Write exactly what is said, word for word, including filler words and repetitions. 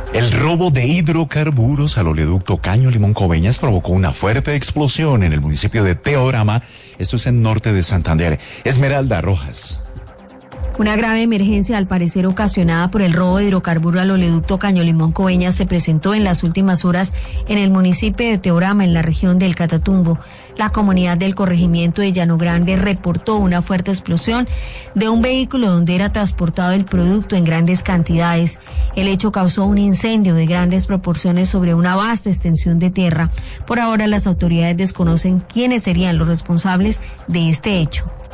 El robo de hidrocarburos al oleoducto Caño Limón Coveñas provocó una fuerte explosión en el municipio de Teorama. Esto es en norte de Santander. Esmeralda Rojas. Una grave emergencia, al parecer ocasionada por el robo de hidrocarburo al oleoducto Caño Limón Coveñas, se presentó en las últimas horas en el municipio de Teorama, en la región del Catatumbo. La comunidad del corregimiento de Llano Grande reportó una fuerte explosión de un vehículo donde era transportado el producto en grandes cantidades. El hecho causó un incendio de grandes proporciones sobre una vasta extensión de tierra. Por ahora, las autoridades desconocen quiénes serían los responsables de este hecho.